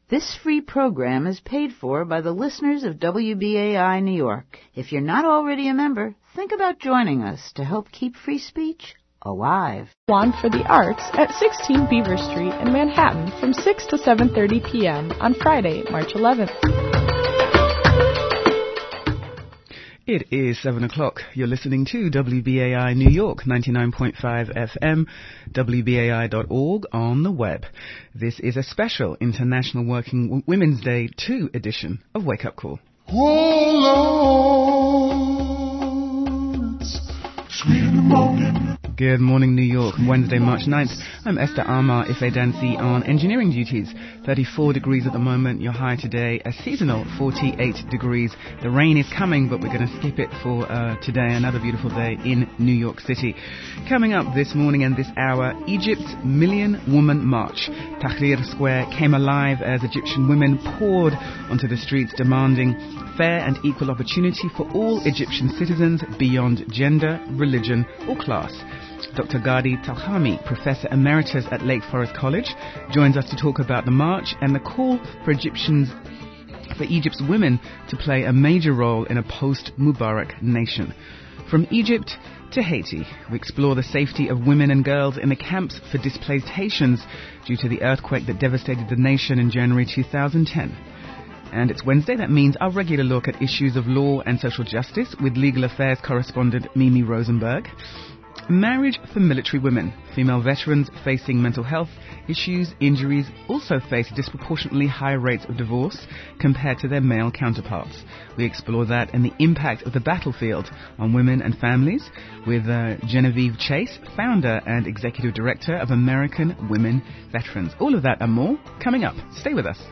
This free program is paid for by the listeners of WBAI New York. If you're not already a member, think about joining us to help keep free speech alive. On for the Arts at 16 Beaver Street in Manhattan from 6 to 7:30 p.m. on Friday, March 11th. It is 7 o'clock. You're listening to WBAI New York, 99.5 FM, WBAI.org on the web. This is a special International Working Women's Day 2 edition of Wake Up Call. Oh, Lord, it's sweet in the morning. Good morning, New York. Wednesday, March 9th. I'm Esther Amar Ife-Dancy on engineering duties. 34 degrees at the moment. Your high today, a seasonal 48 degrees. The rain is coming, but we're going to skip it for today. Another beautiful day in New York City. Coming up this morning and this hour, Egypt's Million Woman March. Tahrir Square came alive as Egyptian women poured onto the streets demanding fair and equal opportunity for all Egyptian citizens beyond gender, religion or class. Dr. Ghadi Talhami, Professor Emeritus at Lake Forest College, joins us to talk about the march and the call for Egypt's women to play a major role in a post-Mubarak nation. From Egypt to Haiti, we explore the safety of women and girls in the camps for displaced Haitians due to the earthquake that devastated the nation in January 2010. And it's Wednesday. That means our regular look at issues of law and social justice with legal affairs correspondent Mimi Rosenberg. Marriage for military women. Female veterans facing mental health issues, injuries, also face disproportionately high rates of divorce compared to their male counterparts. We explore that and the impact of the battlefield on women and families with Genevieve Chase, founder and executive director of American Women Veterans. All of that and more coming up. Stay with us.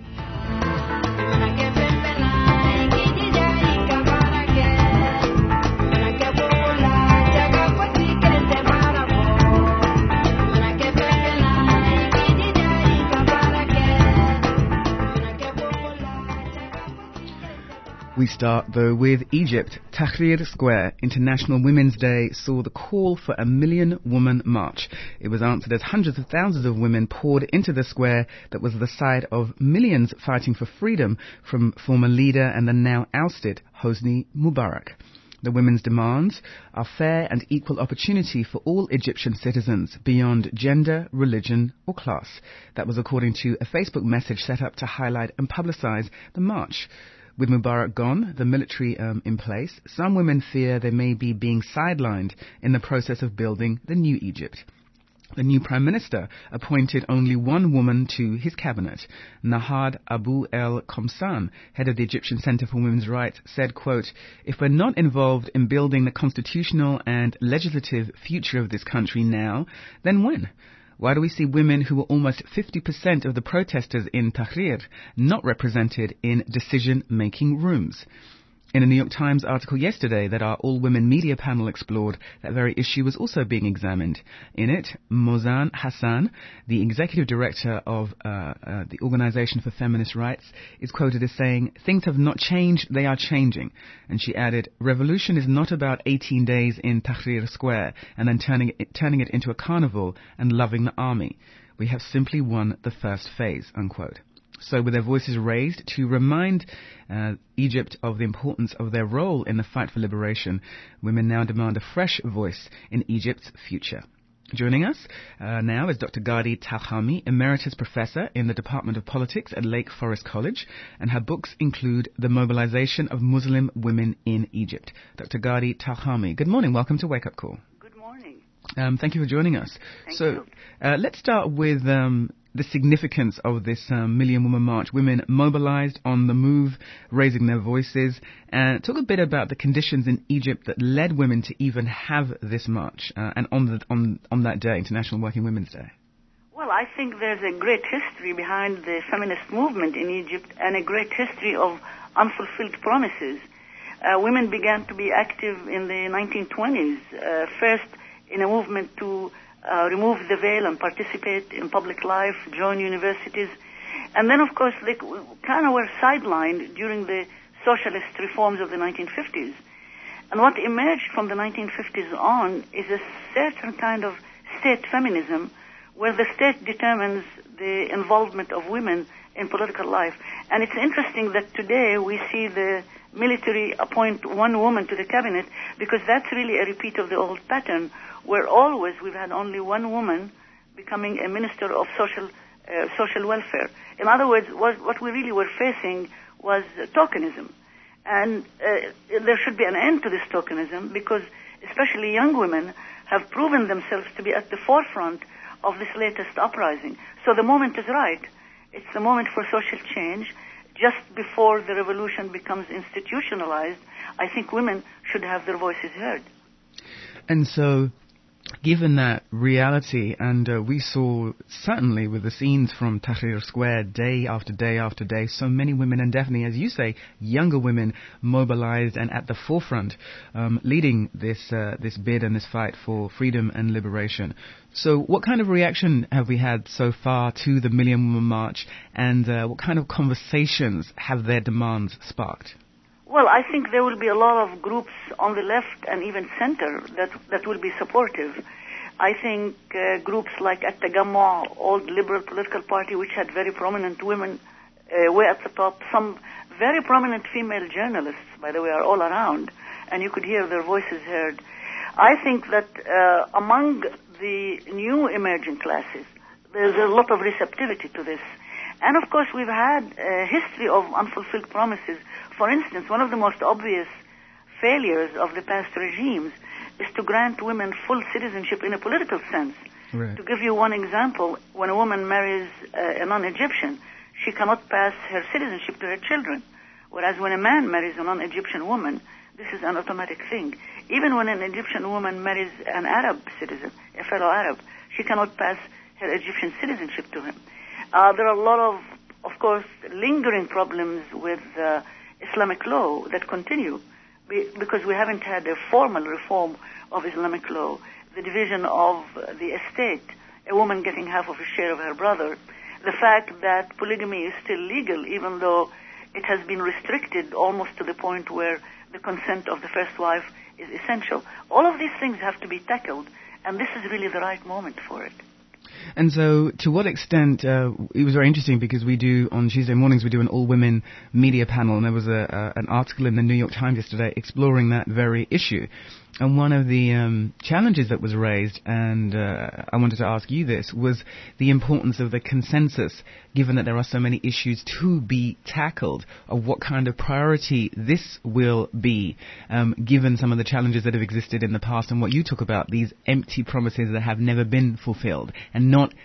We start, though, with Egypt. Tahrir Square, International Women's Day, saw the call for a Million Woman March. It was answered as hundreds of thousands of women poured into the square that was the site of millions fighting for freedom from former leader and the now ousted Hosni Mubarak. The women's demands are fair and equal opportunity for all Egyptian citizens beyond gender, religion or class. That was according to a Facebook message set up to highlight and publicize the march. With Mubarak gone, the military in place, some women fear they may be being sidelined in the process of building the new Egypt. The new Prime Minister appointed only one woman to his cabinet. Nahad Abu El Komsan, head of the Egyptian Center for Women's Rights, said, quote, "If we're not involved in building the constitutional and legislative future of this country now, then when? Why do we see women who were almost 50% of the protesters in Tahrir not represented in decision-making rooms?" In a New York Times article yesterday that our all-women media panel explored, that very issue was also being examined. In it, Mozan Hassan, the executive director of the Organization for Feminist Rights, is quoted as saying, "Things have not changed, they are changing." And she added, "Revolution is not about 18 days in Tahrir Square and then turning it into a carnival and loving the army. We have simply won the first phase," unquote. So with their voices raised to remind Egypt of the importance of their role in the fight for liberation, women now demand a fresh voice in Egypt's future. Joining us now is Dr. Ghadi Talhami, Emeritus Professor in the Department of Politics at Lake Forest College, and her books include The Mobilization of Muslim Women in Egypt. Dr. Ghadi Talhami, good morning. Welcome to Wake Up Call. Good morning. Thank you for joining us. Thank you. Let's start with the significance of this Million Woman March. Women mobilized on the move, raising their voices. Talk a bit about the conditions in Egypt that led women to even have this march and on that day, International Working Women's Day. Well, I think there's a great history behind the feminist movement in Egypt and a great history of unfulfilled promises. Women began to be active in the 1920s, first in a movement to remove the veil and participate in public life, join universities. And then, of course, they kind of were sidelined during the socialist reforms of the 1950s. And what emerged from the 1950s on is a certain kind of state feminism where the state determines the involvement of women in political life. And it's interesting that today we see the military appoint one woman to the cabinet, because that's really a repeat of the old pattern, where always we've had only one woman becoming a minister of social welfare. In other words, what we really were facing was tokenism. And there should be an end to this tokenism, because especially young women have proven themselves to be at the forefront of this latest uprising. So the moment is right. It's the moment for social change. Just before the revolution becomes institutionalized, I think women should have their voices heard. And so, given that reality, and we saw certainly with the scenes from Tahrir Square day after day after day, so many women, and definitely, as you say, younger women mobilized and at the forefront, leading this bid and this fight for freedom and liberation. So what kind of reaction have we had so far to the Million Woman March, and what kind of conversations have their demands sparked? Well, I think there will be a lot of groups on the left and even center that will be supportive. I think groups like At-Tagammu, old liberal political party, which had very prominent women way at the top. Some very prominent female journalists, by the way, are all around, and you could hear their voices heard. I think that among the new emerging classes, there's a lot of receptivity to this. And of course, we've had a history of unfulfilled promises. For instance, one of the most obvious failures of the past regimes is to grant women full citizenship in a political sense. Right. To give you one example, when a woman marries a non-Egyptian, she cannot pass her citizenship to her children. Whereas when a man marries a non-Egyptian woman, this is an automatic thing. Even when an Egyptian woman marries an Arab citizen, a fellow Arab, she cannot pass her Egyptian citizenship to him. There are a lot of course, lingering problems with Islamic law that continue because we haven't had a formal reform of Islamic law. The division of the estate, a woman getting half of a share of her brother, the fact that polygamy is still legal even though it has been restricted almost to the point where the consent of the first wife is essential. All of these things have to be tackled, and this is really the right moment for it. And so, to what extent, it was very interesting because we do, on Tuesday mornings, we do an all-women media panel, and there was an article in the New York Times yesterday exploring that very issue. And one of the challenges that was raised, and I wanted to ask you this, was the importance of the consensus, given that there are so many issues to be tackled, of what kind of priority this will be, given some of the challenges that have existed in the past and what you talk about, these empty promises that have never been fulfilled, and not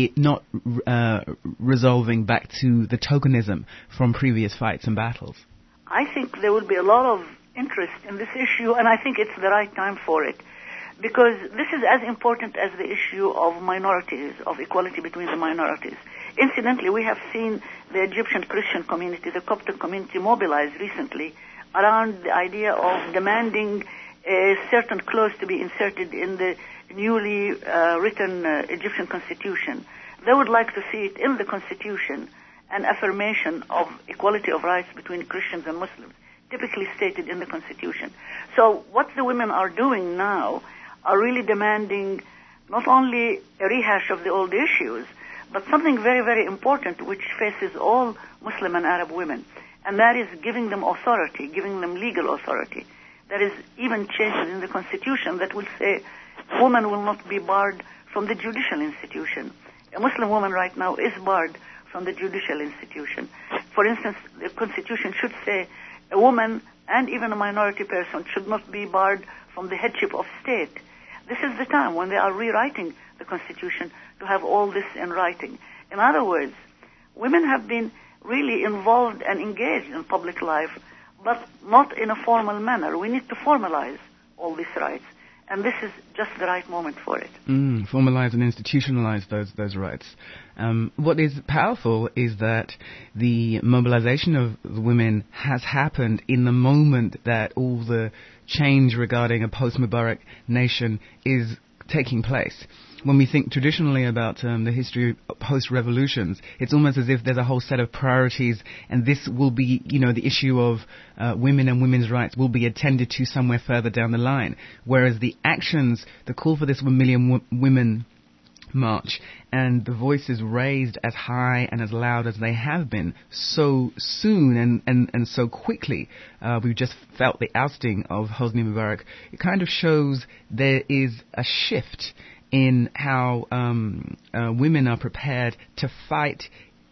resolving back to the tokenism from previous fights and battles. I think there will be a lot of interest in this issue, and I think it's the right time for it, because this is as important as the issue of minorities, of equality between the minorities. Incidentally, we have seen the Egyptian Christian community, the Coptic community, mobilize recently around the idea of demanding a certain clause to be inserted in the newly written Egyptian constitution. They would like to see it in the constitution, an affirmation of equality of rights between Christians and Muslims, typically stated in the Constitution. So what the women are doing now are really demanding not only a rehash of the old issues, but something very, very important which faces all Muslim and Arab women, and that is giving them authority, giving them legal authority. There is even changes in the Constitution that will say women will not be barred from the judicial institution. A Muslim woman right now is barred from the judicial institution. For instance, the Constitution should say a woman and even a minority person should not be barred from the headship of state. This is the time when they are rewriting the Constitution to have all this in writing. In other words, women have been really involved and engaged in public life, but not in a formal manner. We need to formalize all these rights, and this is just the right moment for it. Formalize and institutionalize those rights. What is powerful is that the mobilization of the women has happened in the moment that all the change regarding a post-Mubarak nation is taking place. When we think traditionally about the history of post-revolutions, it's almost as if there's a whole set of priorities, and this will be, the issue of women and women's rights will be attended to somewhere further down the line. Whereas the actions, the call for this 1 million women march, and the voices raised as high and as loud as they have been so soon and so quickly. We've just felt the ousting of Hosni Mubarak. It kind of shows there is a shift in how women are prepared to fight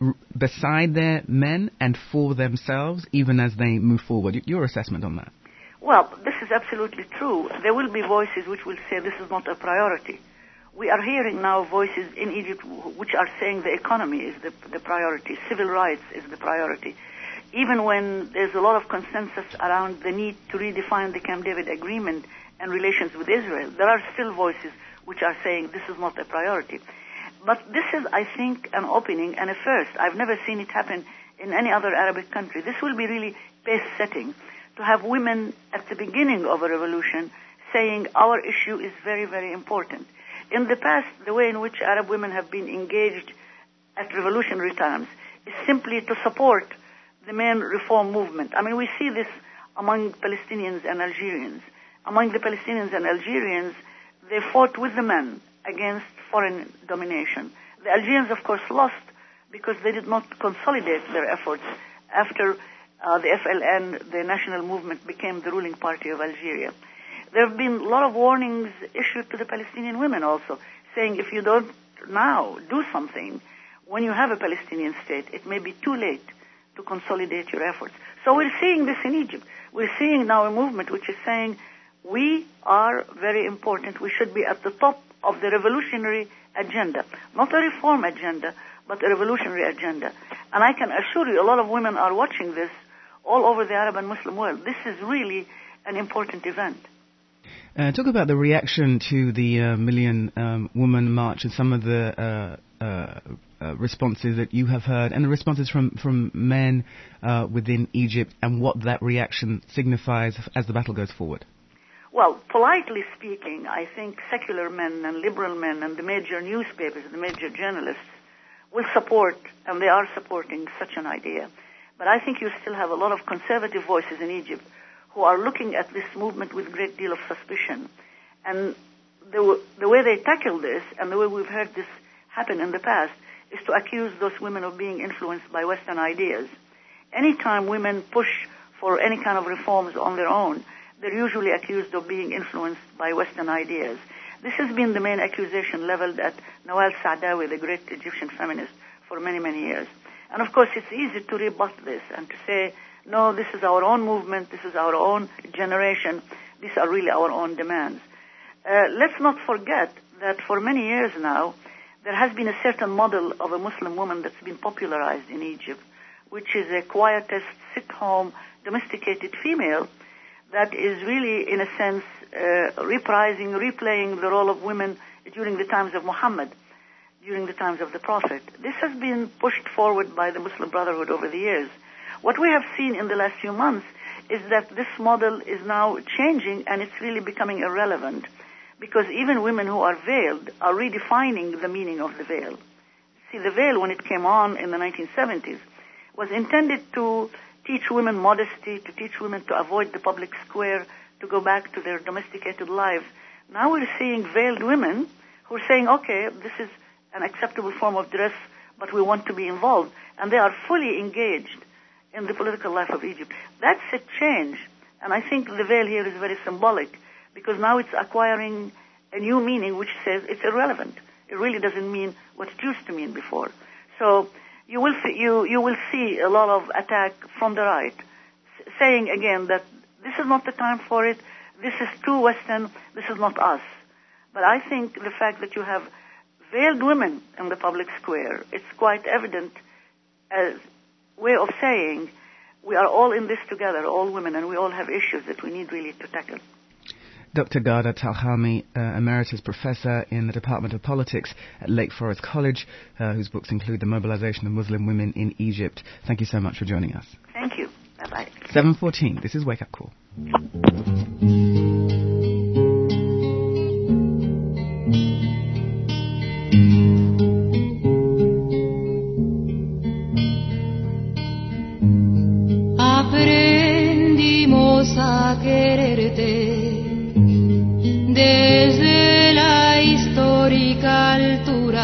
beside their men and for themselves, even as they move forward. Your assessment on that? Well, this is absolutely true. There will be voices which will say this is not a priority. We are hearing now voices in Egypt which are saying the economy is the priority, civil rights is the priority. Even when there's a lot of consensus around the need to redefine the Camp David Agreement and relations with Israel, there are still voices which are saying this is not a priority. But this is, I think, an opening and a first. I've never seen it happen in any other Arabic country. This will be really pace-setting, to have women at the beginning of a revolution saying our issue is very, very important. In the past, the way in which Arab women have been engaged at revolutionary times is simply to support the main reform movement. I mean, we see this among Palestinians and Algerians. Among the Palestinians and Algerians, they fought with the men against foreign domination. The Algerians, of course, lost because they did not consolidate their efforts after the FLN, the national movement, became the ruling party of Algeria. There have been a lot of warnings issued to the Palestinian women also, saying if you don't now do something, when you have a Palestinian state, it may be too late to consolidate your efforts. So we're seeing this in Egypt. We're seeing now a movement which is saying we are very important. We should be at the top of the revolutionary agenda, not a reform agenda, but a revolutionary agenda. And I can assure you a lot of women are watching this all over the Arab and Muslim world. This is really an important event. Talk about the reaction to the Million Woman March and some of the responses that you have heard and the responses from men within Egypt and what that reaction signifies as the battle goes forward. Well, politely speaking, I think secular men and liberal men and the major newspapers, the major journalists will support, and they are supporting such an idea. But I think you still have a lot of conservative voices in Egypt who are looking at this movement with a great deal of suspicion. And the way they tackle this, and the way we've heard this happen in the past, is to accuse those women of being influenced by Western ideas. Anytime women push for any kind of reforms on their own, they're usually accused of being influenced by Western ideas. This has been the main accusation leveled at Nawal Saadawi, the great Egyptian feminist, for many, many years. And of course, it's easy to rebut this and to say, no, this is our own movement, this is our own generation, these are really our own demands. Let's not forget that for many years now, there has been a certain model of a Muslim woman that's been popularized in Egypt, which is a quietist, sit-home, domesticated female that is really, in a sense, replaying the role of women during the times of Muhammad, during the times of the Prophet. This has been pushed forward by the Muslim Brotherhood over the years. What we have seen in the last few months is that this model is now changing and it's really becoming irrelevant because even women who are veiled are redefining the meaning of the veil. See, the veil, when it came on in the 1970s, was intended to teach women modesty, to teach women to avoid the public square, to go back to their domesticated lives. Now we're seeing veiled women who are saying, okay, this is an acceptable form of dress, but we want to be involved. And they are fully engaged in the political life of Egypt. That's a change. And I think the veil here is very symbolic because now it's acquiring a new meaning which says it's irrelevant. It really doesn't mean what it used to mean before. So you will see a lot of attack from the right saying again that this is not the time for it, this is too Western, this is not us. But I think the fact that you have veiled women in the public square, it's quite evident as way of saying we are all in this together, all women, and we all have issues that we need really to tackle. Dr. Ghada Talhami, Emeritus Professor in the Department of Politics at Lake Forest College, whose books include The Mobilization of Muslim Women in Egypt. Thank you so much for joining us. Thank you. Bye-bye. 7:14. This is Wake Up Call. Aprendimos a quererte desde la histórica altura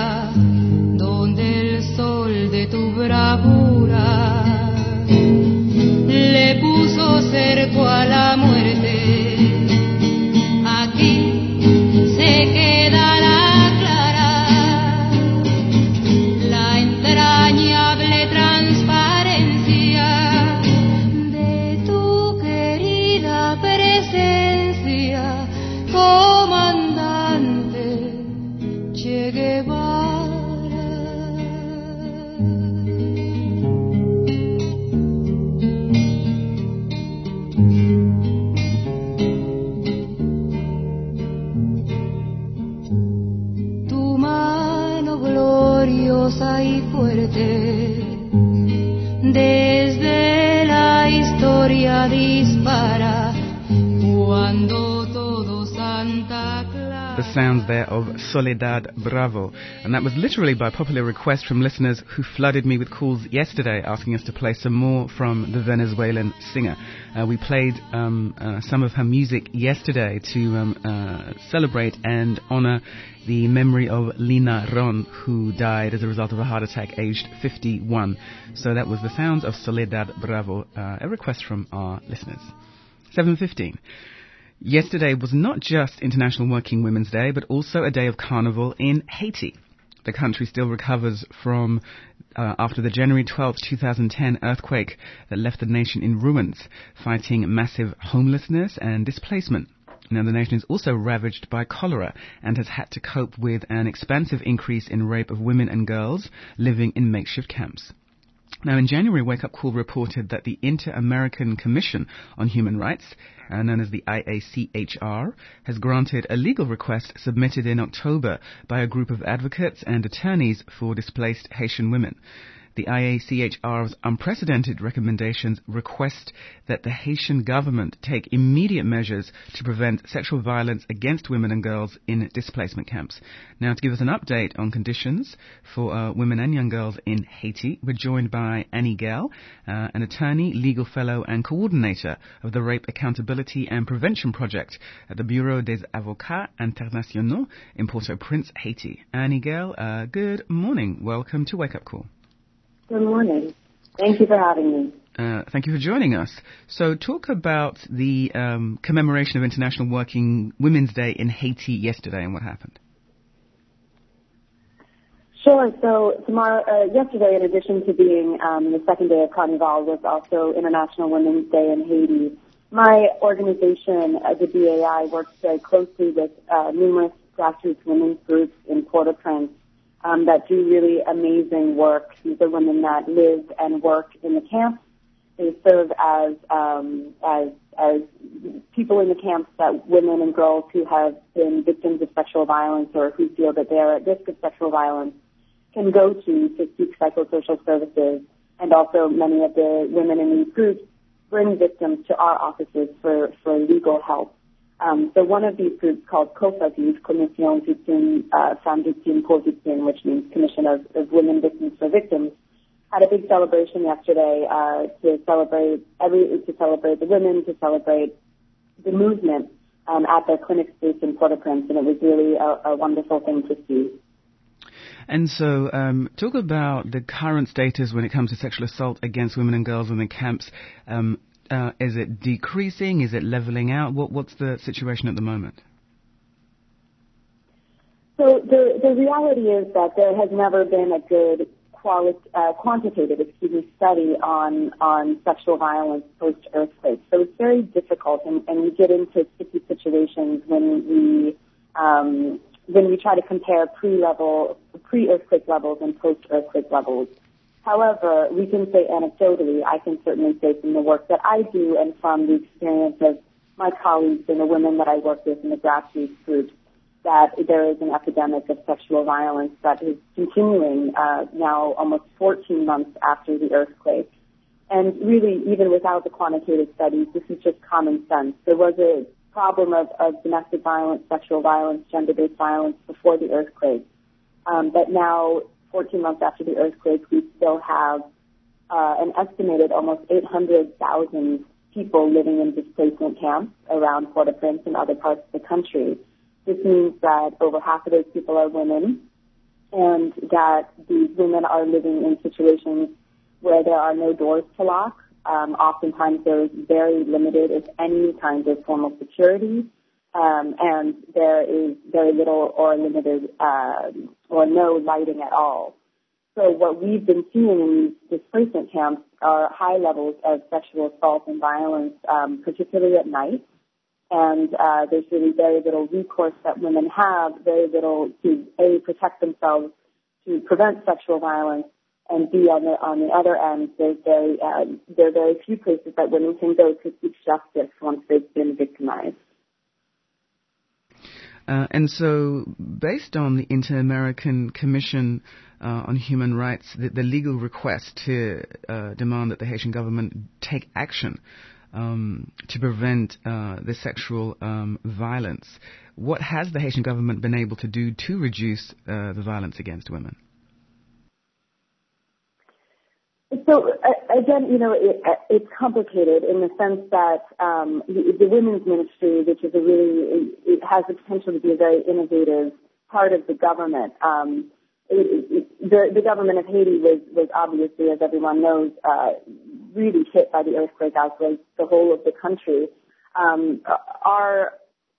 historia dispara cuando todo Santa Clara. The sounds there of Soledad Bravo, and that was literally by popular request from listeners who flooded me with calls yesterday asking us to play some more from the Venezuelan singer. We played some of her music yesterday to celebrate and honor the memory of Lina Ron, who died as a result of a heart attack aged 51. So that was the sounds of Soledad Bravo, a request from our listeners. 7:15. Yesterday was not just International Working Women's Day, but also a day of carnival in Haiti. The country still recovers from after the January 12, 2010 earthquake that left the nation in ruins, fighting massive homelessness and displacement. Now, the nation is also ravaged by cholera and has had to cope with an expansive increase in rape of women and girls living in makeshift camps. Now, in January, Wake Up Call reported that the Inter-American Commission on Human Rights, known as the IACHR, has granted a legal request submitted in October by a group of advocates and attorneys for displaced Haitian women. The IACHR's unprecedented recommendations request that the Haitian government take immediate measures to prevent sexual violence against women and girls in displacement camps. Now, to give us an update on conditions for women and young girls in Haiti, we're joined by Annie Gell, an attorney, legal fellow and coordinator of the Rape Accountability and Prevention Project at the Bureau des Avocats Internationaux in Port-au-Prince, Haiti. Annie Gell, good morning. Welcome to Wake Up Call. Good morning. Thank you for having me. Thank you for joining us. So talk about the commemoration of International Working Women's Day in Haiti yesterday and what happened. Sure. So yesterday, in addition to being the second day of Carnival, was also International Women's Day in Haiti. My organization, the BAI, works very closely with numerous grassroots women's groups in Port-au-Prince that do really amazing work. These are women that live and work in the camps. They serve as people in the camps that women and girls who have been victims of sexual violence or who feel that they are at risk of sexual violence can go to seek psychosocial services. And also many of the women in these groups bring victims to our offices for legal help. So one of these groups called COFAVIV, Commission Victimes, Femmes Victimes pour Victimes, which means Commission of Women Victims for Victims, had a big celebration yesterday to celebrate the women, to celebrate the movement at their clinic space in Port-au-Prince, and it was really a wonderful thing to see. And so, talk about the current status when it comes to sexual assault against women and girls in the camps. Is it decreasing? Is it leveling out? What's the situation at the moment? So the reality is that there has never been a good quantitative study on sexual violence post-earthquake. So it's very difficult, and we get into sticky situations when we try to compare pre-earthquake levels and post-earthquake levels. However, we can say anecdotally, I can certainly say from the work that I do and from the experience of my colleagues and the women that I work with in the grassroots groups, that there is an epidemic of sexual violence that is continuing now almost 14 months after the earthquake. And really, even without the quantitative studies, this is just common sense. There was a problem of domestic violence, sexual violence, gender-based violence before the earthquake. But now, 14 months after the earthquake, we still have an estimated almost 800,000 people living in displacement camps around Port-au-Prince and other parts of the country. This means that over half of those people are women, and that these women are living in situations where there are no doors to lock. Oftentimes there is very limited, if any, kind of formal security. And there is very little or limited or no lighting at all. So what we've been seeing in these displacement camps are high levels of sexual assault and violence, particularly at night. And there's really very little recourse that women have, very little to, A, protect themselves, to prevent sexual violence, and B, on the other end, there are very few places that women can go to seek justice once they've been victimized. And so, based on the Inter-American Commission on Human Rights, the legal request to demand that the Haitian government take action to prevent the sexual violence. What has the Haitian government been able to do to reduce the violence against women? So again, it's complicated in the sense that the women's ministry, which is it has the potential to be a very innovative part of the government. The government of Haiti was obviously, as everyone knows, really hit by the earthquake, as was the whole of the country. Our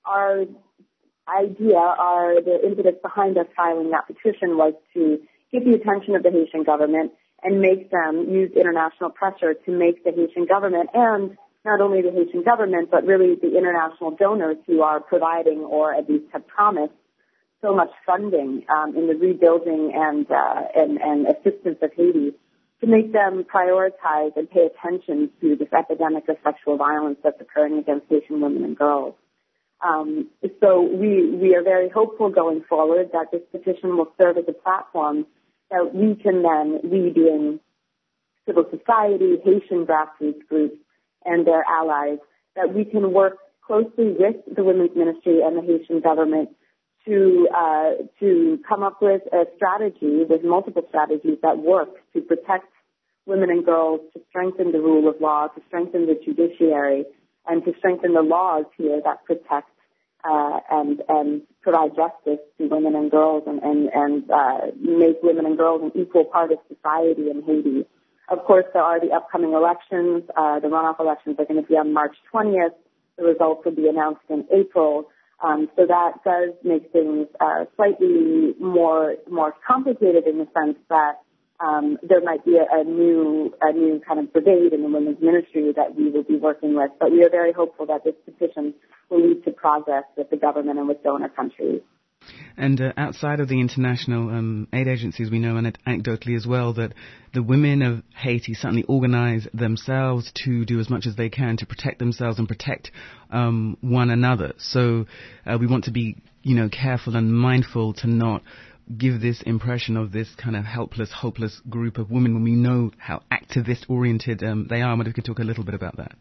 idea, the impetus behind us filing that petition was to get the attention of the Haitian government and make them use international pressure to make the Haitian government, and not only the Haitian government, but really the international donors who are providing or at least have promised so much funding in the rebuilding and assistance of Haiti, to make them prioritize and pay attention to this epidemic of sexual violence that's occurring against Haitian women and girls. So we are very hopeful going forward that this petition will serve as a platform that we can then, we being civil society, Haitian grassroots groups, and their allies, that we can work closely with the women's ministry and the Haitian government to come up with a strategy, with multiple strategies that work to protect women and girls, to strengthen the rule of law, to strengthen the judiciary, and to strengthen the laws here that protect and provide justice to women and girls and make women and girls an equal part of society in Haiti. Of course, there are the upcoming elections. The runoff elections are going to be on March 20th. The results will be announced in April. So that does make things slightly more complicated in the sense that there might be a new kind of brigade in the women's ministry that we will be working with. But we are very hopeful that this petition will lead to progress with the government and with donor countries. And outside of the international aid agencies, we know anecdotally as well that the women of Haiti certainly organize themselves to do as much as they can to protect themselves and protect one another. So we want to be, careful and mindful to not give this impression of this kind of helpless, hopeless group of women when we know how activist-oriented they are. I wonder if you could talk a little bit about that.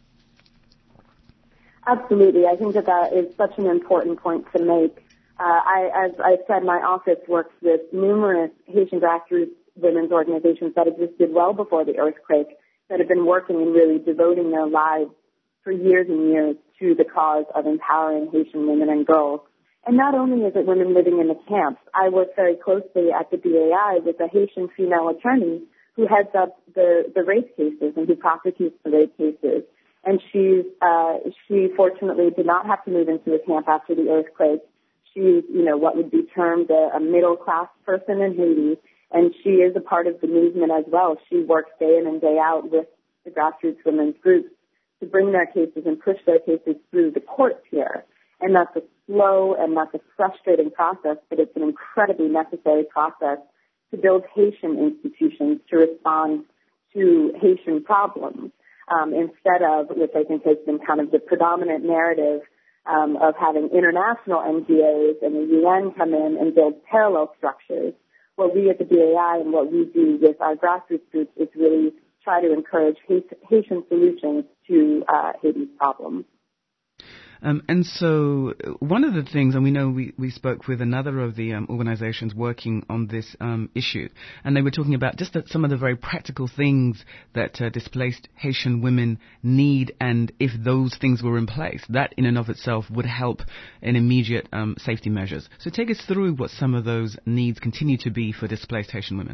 Absolutely. I think that is such an important point to make. As I said, my office works with numerous Haitian grassroots women's organizations that existed well before the earthquake, that have been working and really devoting their lives for years and years to the cause of empowering Haitian women and girls. And not only is it women living in the camps, I work very closely at the BAI with a Haitian female attorney who heads up the rape cases and who prosecutes the rape cases. And she fortunately did not have to move into a camp after the earthquake. She's, what would be termed a middle-class person in Haiti, and she is a part of the movement as well. She works day in and day out with the grassroots women's groups to bring their cases and push their cases through the courts here. And that's a slow and that's a frustrating process, but it's an incredibly necessary process to build Haitian institutions to respond to Haitian problems, instead of, which I think has been kind of the predominant narrative, of having international NGOs and the UN come in and build parallel structures. What we at the BAI and what we do with our grassroots groups is really try to encourage Haitian solutions to Haiti's problems. And so one of the things, and we know we spoke with another of the organizations working on this issue, and they were talking about just some of the very practical things that displaced Haitian women need, and if those things were in place, that in and of itself would help in immediate safety measures. So take us through what some of those needs continue to be for displaced Haitian women.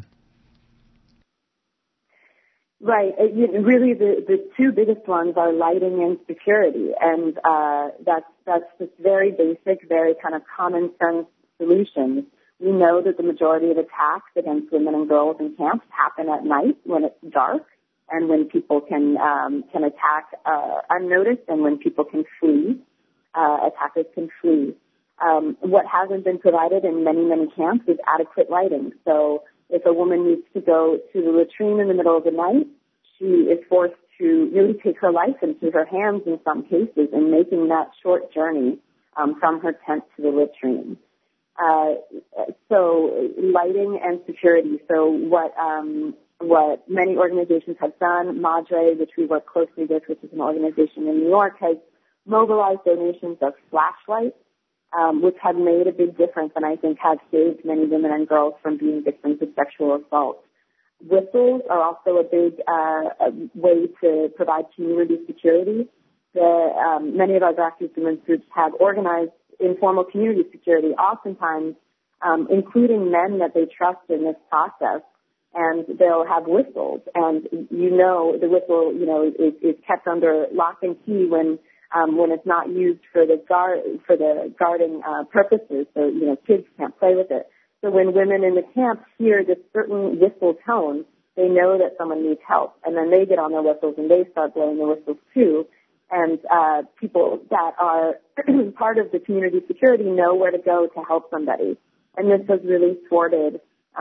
Right. Really, the two biggest ones are lighting and security, and that's just very basic, very kind of common sense solutions. We know that the majority of attacks against women and girls in camps happen at night when it's dark, and when people can attack unnoticed, and when people can flee, attackers can flee. What hasn't been provided in many camps is adequate lighting. So if a woman needs to go to the latrine in the middle of the night, she is forced to really take her life into her hands in some cases in making that short journey from her tent to the latrine. So lighting and security. So what what many organizations have done. Madre, which we work closely with, which is an organization in New York, has mobilized donations of flashlights, which have made a big difference and I think have saved many women and girls from being victims of sexual assault. Whistles are also a big way to provide community security. Many of our grassroots women's groups have organized informal community security, oftentimes including men that they trust in this process, and they'll have whistles. And the whistle, is kept under lock and key when it's not used for the guarding purposes. So kids can't play with it. So when women in the camp hear this certain whistle tone, they know that someone needs help, and then they get on their whistles and they start blowing the whistles too. And people that are part of the community security know where to go to help somebody. And this has really thwarted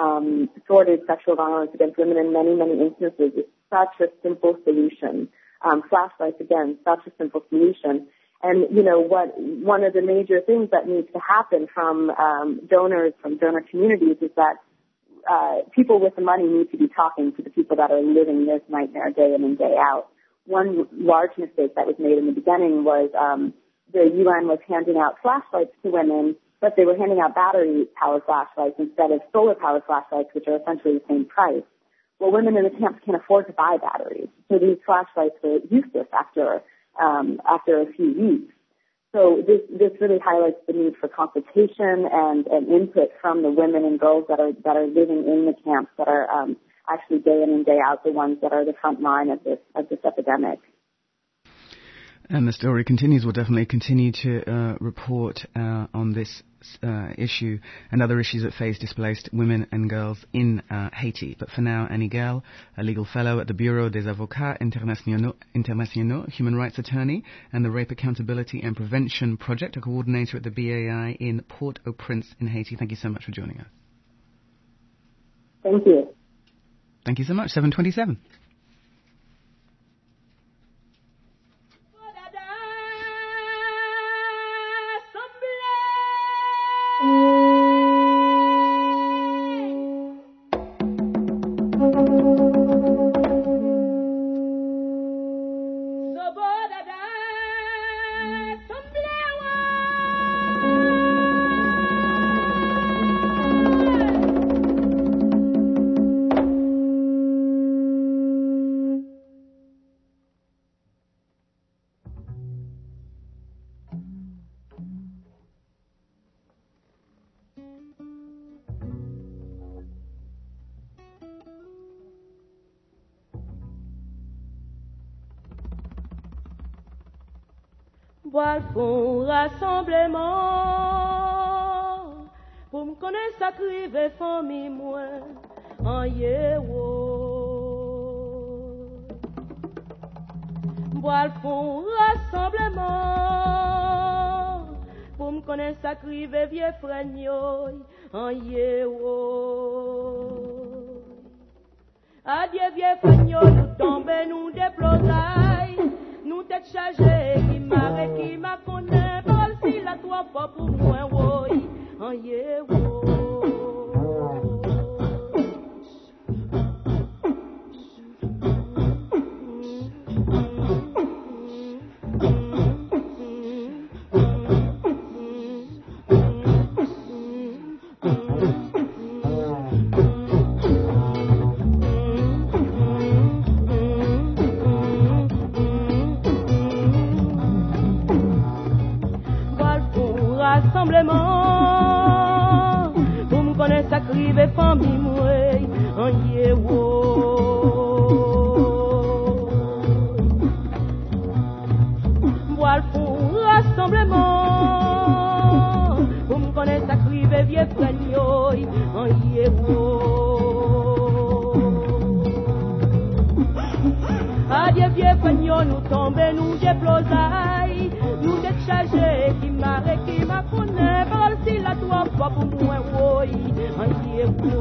sexual violence against women in many, many instances. It's such a simple solution. Flashlights, again, such a simple solution. And, one of the major things that needs to happen from donors, from donor communities, is that people with the money need to be talking to the people that are living this nightmare day in and day out. One large mistake that was made in the beginning was the UN was handing out flashlights to women, but they were handing out battery-powered flashlights instead of solar-powered flashlights, which are essentially the same price. Well, women in the camps can't afford to buy batteries, so these flashlights were useless after a few weeks. So this really highlights the need for consultation and input from the women and girls that are living in the camps, that are actually day in and day out the ones that are the front line of this epidemic. And the story continues. We'll definitely continue to report on this issue and other issues that face displaced women and girls in Haiti. But for now, Annie Gale, a legal fellow at the Bureau des Avocats Internationaux, human rights attorney, and the Rape Accountability and Prevention Project, a coordinator at the BAI in Port-au-Prince in Haiti. Thank you so much for joining us. Thank you. Thank you so much. 7:27. Bois font rassemblement pour me connaître ça crive famille moi en yewo. Bois font rassemblement pour me connaître ça crive vieux fragno en yewo. Adieu vieux fragno nous tomber nous déplosaille. Nous tête chargée, qui m'a connaît, pas si la toi pas pour moi, oui, en yewo. Pour me connaître ça crive famille moi en yewo. Voile pour rassemblement pour me connaître ça crive vieux fragno en yewo. Adieu vieux fragno nous tomber nous déplosaille nous décharger qui m'a connaît pas si la toi pas pour moi oui en yewo.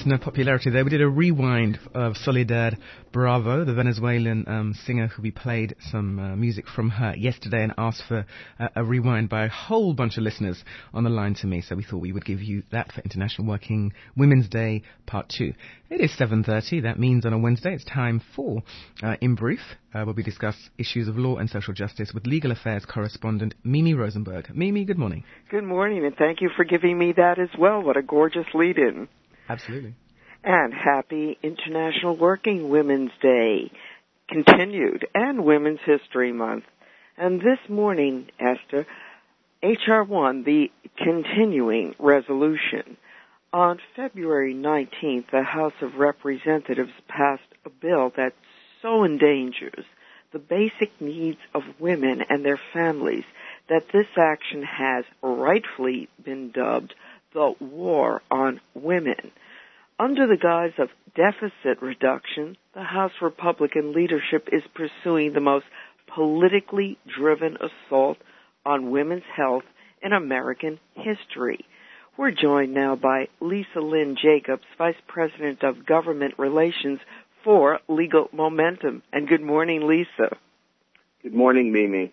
listener popularity there. We did a rewind of Soledad Bravo, the Venezuelan singer who we played some music from her yesterday and asked for a rewind by a whole bunch of listeners on the line to me. So we thought we would give you that for International Working Women's Day Part 2. It is 7:30. That means on a Wednesday it's time for In Brief, where we discuss issues of law and social justice with legal affairs correspondent Mimi Rosenberg. Mimi, good morning. Good morning, and thank you for giving me that as well. What a gorgeous lead-in. Absolutely. And happy International Working Women's Day continued, and Women's History Month. And this morning, Esther, H.R. 1, the continuing resolution. On February 19th, the House of Representatives passed a bill that so endangers the basic needs of women and their families that this action has rightfully been dubbed the War on Women. Under the guise of deficit reduction, the House Republican leadership is pursuing the most politically driven assault on women's health in American history. We're joined now by Lisa Lynn Jacobs, Vice President of Government Relations for Legal Momentum. And good morning, Lisa. Good morning, Mimi.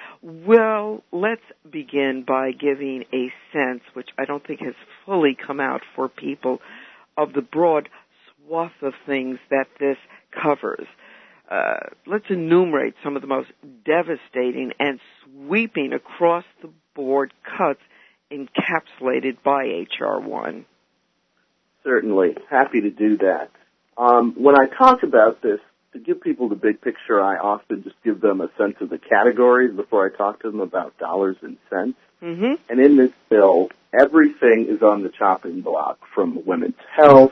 Well, let's begin by giving a sense, which I don't think has fully come out for people, of the broad swath of things that this covers. Let's enumerate some of the most devastating and sweeping across-the-board cuts encapsulated by H.R. 1. Certainly. Happy to do that. When I talk about this, to give people the big picture, I often just give them a sense of the categories before I talk to them about dollars and cents. Mm-hmm. And in this bill, everything is on the chopping block, from women's health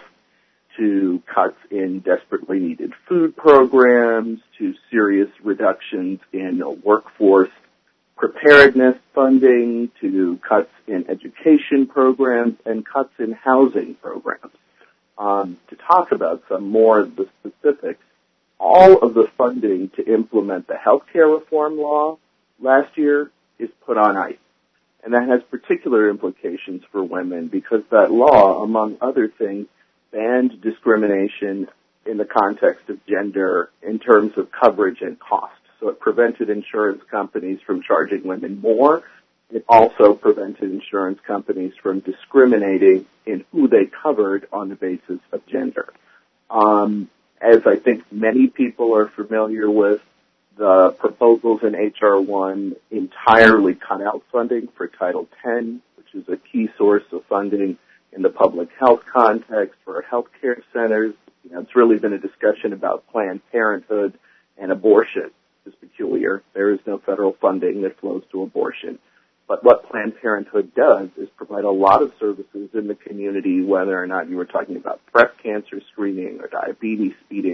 to cuts in desperately needed food programs to serious reductions in workforce preparedness funding to cuts in education programs and cuts in housing programs. To talk about some more of the specifics, all of the funding to implement the health care reform law last year is put on ice. And that has particular implications for women because that law, among other things, banned discrimination in the context of gender in terms of coverage and cost. So it prevented insurance companies from charging women more. It also prevented insurance companies from discriminating in who they covered on the basis of gender. As I think many people are familiar with, the proposals in H.R. 1 entirely cut out funding for Title X, which is a key source of funding in the public health context for health care centers. It's really been a discussion about Planned Parenthood and abortion. It's peculiar. There is no federal funding that flows to abortion. But what Planned Parenthood does is provide a lot of services in the community, whether or not you were talking about breast cancer screening or diabetes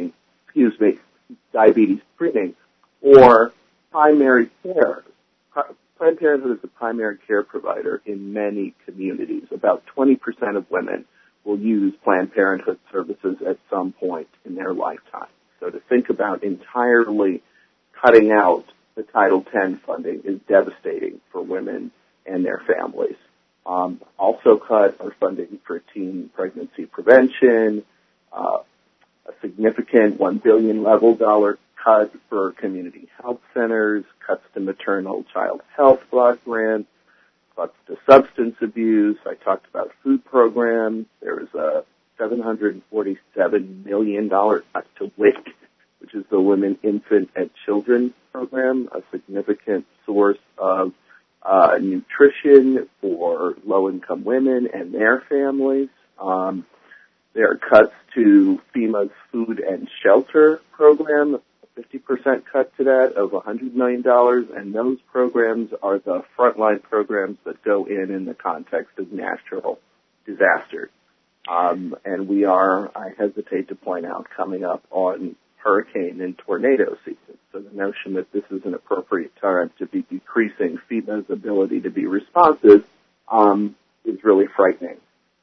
screening, or primary care. Planned Parenthood is a primary care provider in many communities. About 20% of women will use Planned Parenthood services at some point in their lifetime. So to think about entirely cutting out the Title X funding is devastating for women and their families. Also cut our funding for teen pregnancy prevention, a significant $1 billion level dollar cut for community health centers, cuts to maternal child health block grants, cuts to substance abuse. I talked about food programs. There was a $747 million cut to WIC, which is the Women, Infant, and Children program, a significant source of nutrition for low-income women and their families. There are cuts to FEMA's food and shelter program, a 50% cut to that of $100 million, and those programs are the frontline programs that go in the context of natural disasters. And we are, I hesitate to point out, coming up on hurricane and tornado season. So the notion that this is an appropriate time to be decreasing FEMA's ability to be responsive is really frightening.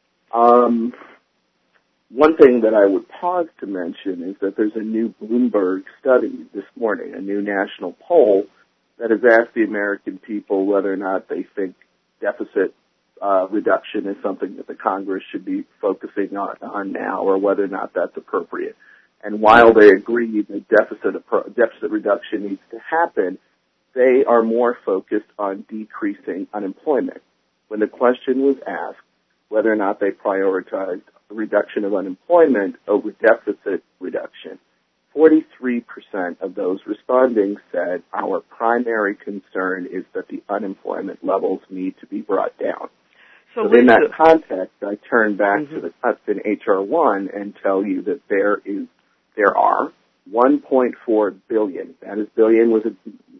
One thing that I would pause to mention is that there's a new Bloomberg study this morning, a new national poll that has asked the American people whether or not they think deficit reduction is something that the Congress should be focusing on now, or whether or not that's appropriate. And while they agree that deficit reduction needs to happen, they are more focused on decreasing unemployment. When the question was asked whether or not they prioritized the reduction of unemployment over deficit reduction, 43% of those responding said our primary concern is that the unemployment levels need to be brought down. So in that context, I turn back to the cuts in H.R. 1 and tell you that there are $1.4 billion. That is billion was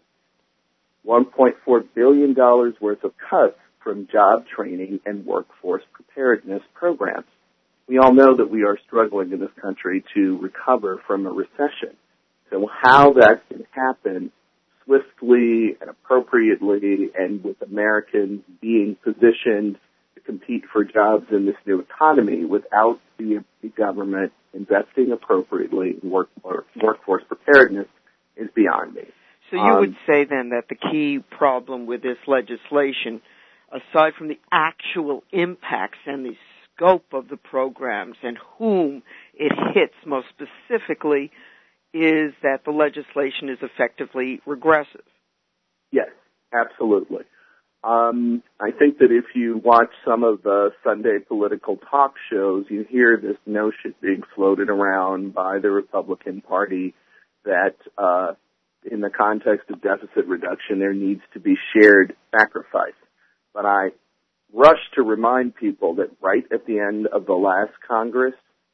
$1.4 billion worth of cuts from job training and workforce preparedness programs. We all know that we are struggling in this country to recover from a recession. So how that can happen swiftly and appropriately and with Americans being positioned to compete for jobs in this new economy without the government investing appropriately in workforce preparedness is beyond me. So you would say then that the key problem with this legislation, aside from the actual impacts and the scope of the programs and whom it hits most specifically, is that the legislation is effectively regressive? Yes, absolutely. I think that if you watch some of the Sunday political talk shows, you hear this notion being floated around by the Republican Party that in the context of deficit reduction, there needs to be shared sacrifice. But I rush to remind people that right at the end of the last Congress,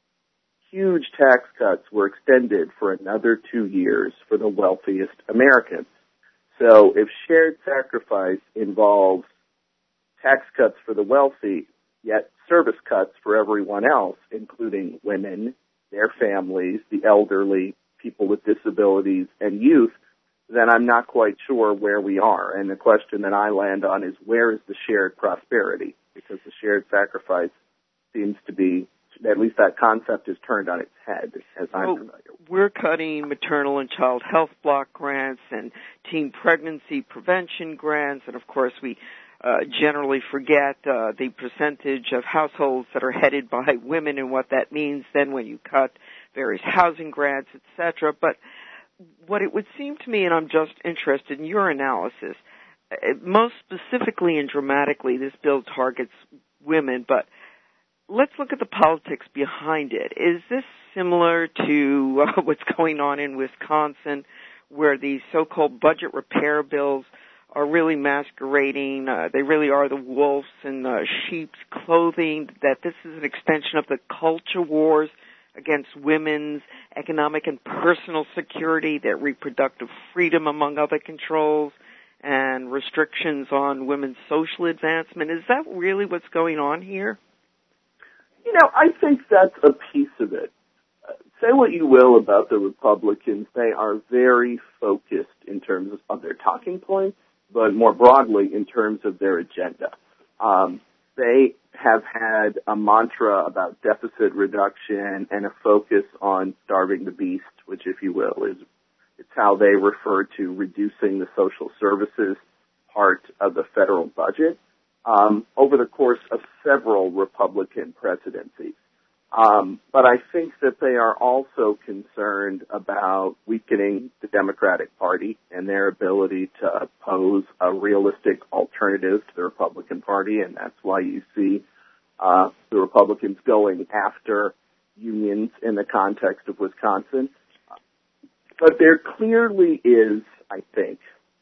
huge tax cuts were extended for another 2 years for the wealthiest Americans. So if shared sacrifice involves tax cuts for the wealthy, yet service cuts for everyone else, including women, their families, the elderly, people with disabilities, and youth, then I'm not quite sure where we are. And the question that I land on is, where is the shared prosperity? Because the shared sacrifice seems to be, at least that concept is turned on its head, as I'm familiar with. We're cutting maternal and child health block grants and teen pregnancy prevention grants, and of course we generally forget the percentage of households that are headed by women and what that means then when you cut various housing grants, etc. But what it would seem to me, and I'm just interested in your analysis, most specifically and dramatically, this bill targets women, but let's look at the politics behind it. Is this similar to what's going on in Wisconsin, where these so-called budget repair bills are really masquerading, they really are the wolves in sheep's clothing, that this is an extension of the culture wars against women's economic and personal security, their reproductive freedom, among other controls, and restrictions on women's social advancement? Is that really what's going on here? You know, I think that's a piece of it. Say what you will about the Republicans, they are very focused in terms of their talking points, but more broadly in terms of their agenda. They have had a mantra about deficit reduction and a focus on starving the beast, which, if you will, it's how they refer to reducing the social services part of the federal budget over the course of several Republican presidencies. But I think that they are also concerned about weakening the Democratic Party and their ability to pose a realistic alternative to the Republican Party, and that's why you see the Republicans going after unions in the context of Wisconsin. But there clearly is, I think,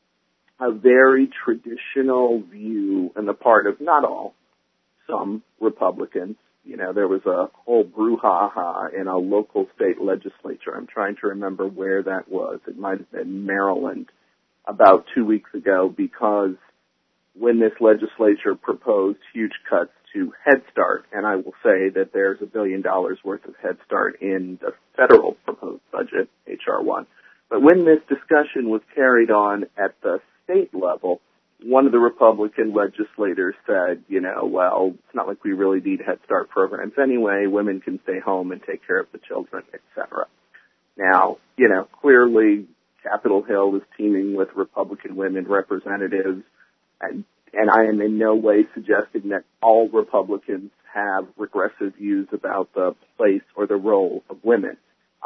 a very traditional view on the part of not all, some Republicans. You know, there was a whole brouhaha in a local state legislature. I'm trying to remember where that was. It might have been Maryland about 2 weeks ago, because when this legislature proposed huge cuts to Head Start, and I will say that there's $1 billion worth of Head Start in the federal proposed budget, H.R. 1. But when this discussion was carried on at the state level, one of the Republican legislators said, you know, well, it's not like we really need Head Start programs anyway. Women can stay home and take care of the children, etc. Now, you know, clearly Capitol Hill is teeming with Republican women representatives, and And I am in no way suggesting that all Republicans have regressive views about the place or the role of women.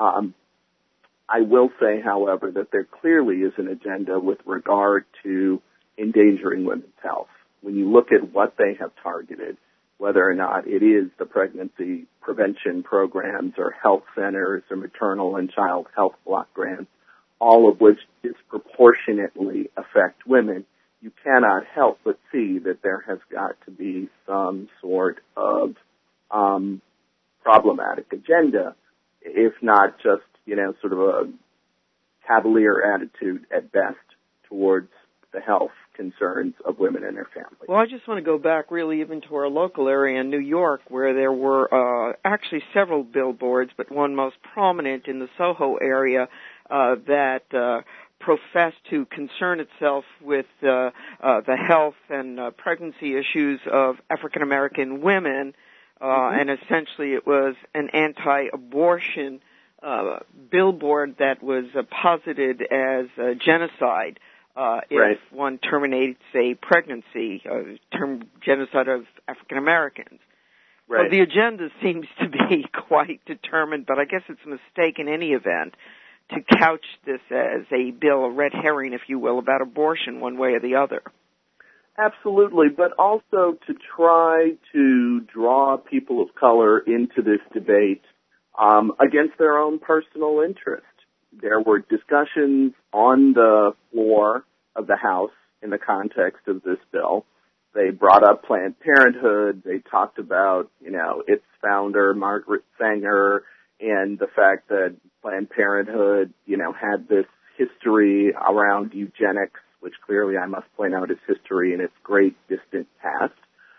I will say, however, that there clearly is an agenda with regard to endangering women's health. When you look at what they have targeted, whether or not it is the pregnancy prevention programs or health centers or maternal and child health block grants, all of which disproportionately affect women, you cannot help but see that there has got to be some sort of problematic agenda, if not just, sort of a cavalier attitude at best towards the health concerns of women and their families. Well, I just want to go back really even to our local area in New York, where there were actually several billboards, but one most prominent in the Soho area that professed to concern itself with the health and pregnancy issues of African American women, and essentially it was an anti-abortion billboard that was posited as genocide. If one terminates a pregnancy, genocide of African Americans. Right. So the agenda seems to be quite determined, but I guess it's a mistake in any event to couch this as a bill, a red herring, if you will, about abortion one way or the other. Absolutely, but also to try to draw people of color into this debate against their own personal interest. There were discussions on the floor of the House in the context of this bill. They brought up Planned Parenthood. They talked about, its founder, Margaret Sanger, and the fact that Planned Parenthood, had this history around eugenics, which clearly I must point out is history in its great distant past,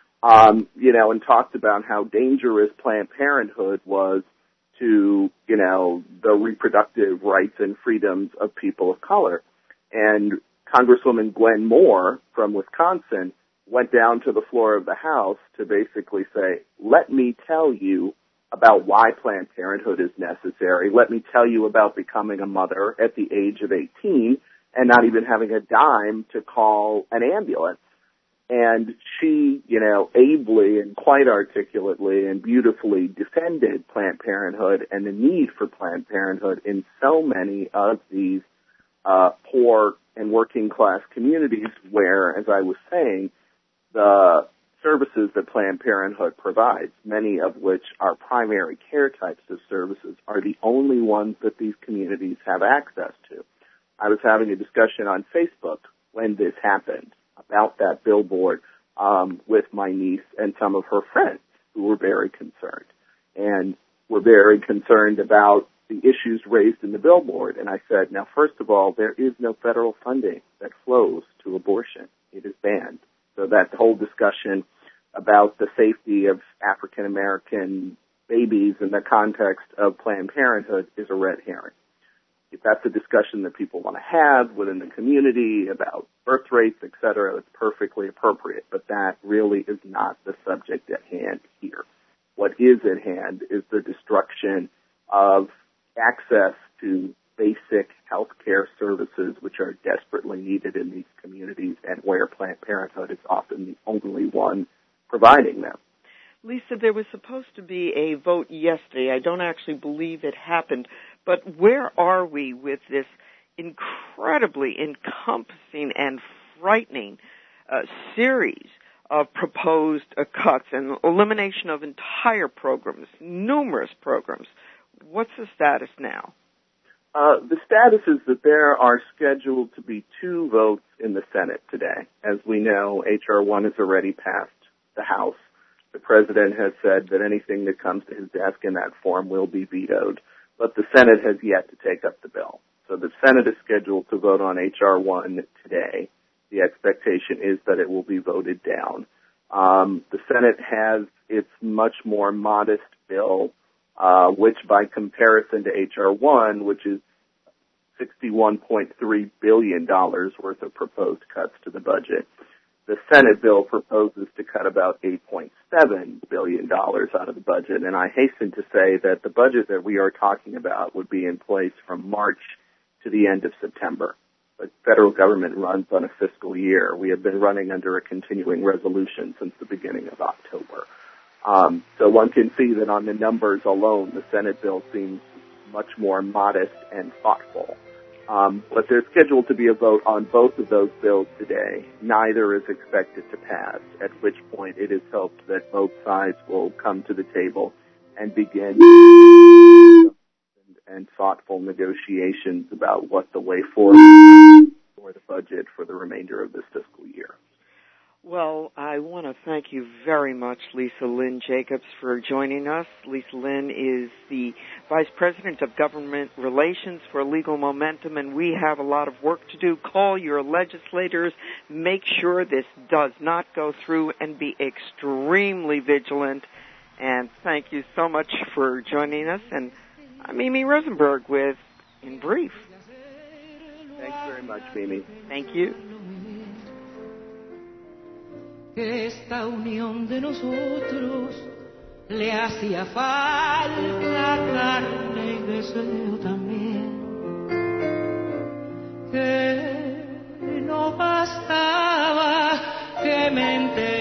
and talked about how dangerous Planned Parenthood was to, the reproductive rights and freedoms of people of color. And Congresswoman Gwen Moore from Wisconsin went down to the floor of the House to basically say, let me tell you about why Planned Parenthood is necessary. Let me tell you about becoming a mother at the age of 18 and not even having a dime to call an ambulance. And she, ably and quite articulately and beautifully defended Planned Parenthood and the need for Planned Parenthood in so many of these poor and working class communities where, as I was saying, the services that Planned Parenthood provides, many of which are primary care types of services, are the only ones that these communities have access to. I was having a discussion on Facebook when this happened about that billboard with my niece and some of her friends who were very concerned and were very concerned about the issues raised in the billboard. And I said, now, first of all, there is no federal funding that flows to abortion. It is banned. So that whole discussion about the safety of African American babies in the context of Planned Parenthood is a red herring. If that's a discussion that people want to have within the community about birth rates, et cetera, it's perfectly appropriate. But that really is not the subject at hand here. What is at hand is the destruction of access to basic health care services which are desperately needed in these communities and where Planned Parenthood is often the only one providing them. Lisa, there was supposed to be a vote yesterday. I don't actually believe it happened. But where are we with this incredibly encompassing and frightening series of proposed cuts and elimination of entire programs, numerous programs? What's the status now? The status is that there are scheduled to be 2 votes in the Senate today. As we know, H.R. 1 has already passed the House. The President has said that anything that comes to his desk in that form will be vetoed. But the Senate has yet to take up the bill. So the Senate is scheduled to vote on H.R. 1 today. The expectation is that it will be voted down. The Senate has its much more modest bill, which by comparison to H.R. 1, which is $61.3 billion worth of proposed cuts to the budget, the Senate bill proposes to cut about $8.7 billion out of the budget. And I hasten to say that the budget that we are talking about would be in place from March to the end of September. the federal government runs on a fiscal year. We have been running under a continuing resolution since the beginning of October. So one can see that on the numbers alone, the Senate bill seems much more modest and thoughtful. But there's scheduled to be a vote on both of those bills today. Neither is expected to pass, at which point it is hoped that both sides will come to the table and begin and thoughtful negotiations about what the way forward for the budget for the remainder of this fiscal year. Well, I want to thank you very much, Lisa Lynn Jacobs, for joining us. Lisa Lynn is the Vice President of Government Relations for Legal Momentum, and we have a lot of work to do. Call your legislators. Make sure this does not go through, and be extremely vigilant. And thank you so much for joining us. And I'm Mimi Rosenberg with In Brief. Thanks very much, Mimi. Thank you. Que esta unión de nosotros le hacía falta carne y deseo también, que no bastaba que me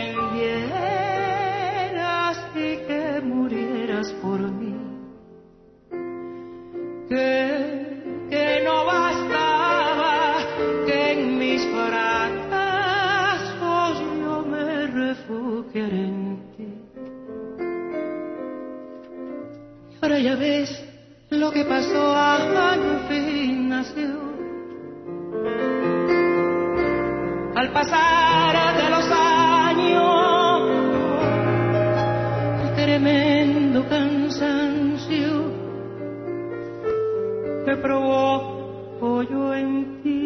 entendieras y que murieras por mí, que no bastaba que en mis fracasos yo me refugiara en ti. Y ahora ya ves lo que pasó, al fin nació. Al pasar de los años, el tremendo cansancio que provoco yo en ti.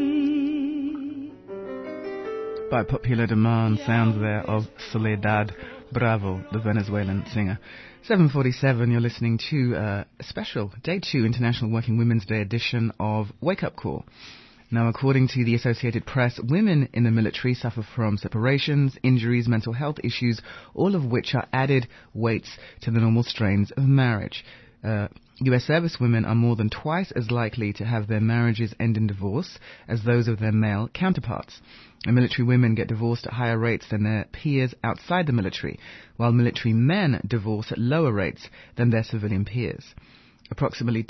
By popular demand, sounds there of Soledad Bravo, the Venezuelan singer. 7:47, you're listening to a special Day 2 International Working Women's Day edition of Wake Up Call. Now, according to the Associated Press, women in the military suffer from separations, injuries, mental health issues, all of which are added weights to the normal strains of marriage. U.S. servicewomen are more than twice as likely to have their marriages end in divorce as those of their male counterparts. And military women get divorced at higher rates than their peers outside the military, while military men divorce at lower rates than their civilian peers. Approximately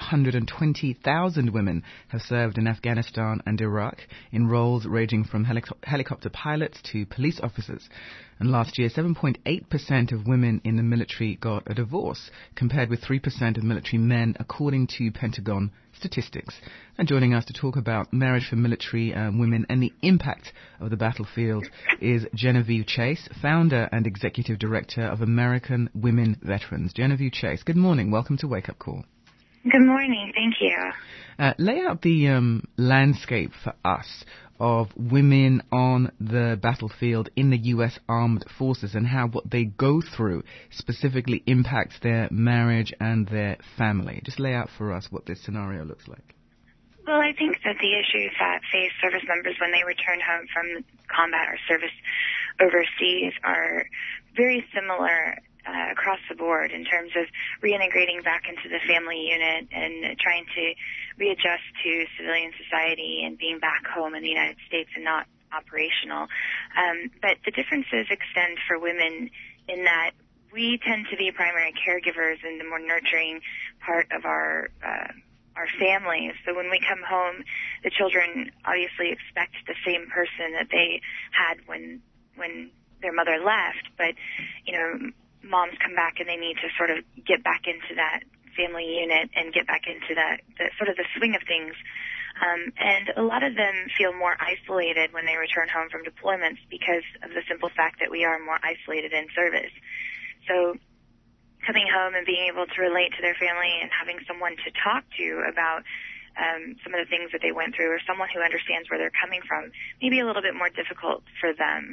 220,000 women have served in Afghanistan and Iraq in roles ranging from helicopter pilots to police officers. And last year, 7.8% of women in the military got a divorce, compared with 3% of military men, according to Pentagon statistics. And joining us to talk about marriage for military women and the impact of the battlefield is Genevieve Chase, founder and executive director of American Women Veterans. Genevieve Chase, good morning. Welcome to Wake Up Call. Good morning. Thank you. Lay out the landscape for us of women on the battlefield in the U.S. Armed Forces and how what they go through specifically impacts their marriage and their family. Just lay out for us what this scenario looks like. Well, I think that the issues that face service members when they return home from combat or service overseas are very similar across the board in terms of reintegrating back into the family unit and trying to readjust to civilian society and being back home in the United States and not operational. But the differences extend for women in that we tend to be primary caregivers in the more nurturing part of our families. So when we come home, the children obviously expect the same person that they had when their mother left, but moms come back and they need to sort of get back into that family unit and get back into the sort of the swing of things. And a lot of them feel more isolated when they return home from deployments because of the simple fact that we are more isolated in service. So coming home and being able to relate to their family and having someone to talk to about some of the things that they went through, or someone who understands where they're coming from, may be a little bit more difficult for them.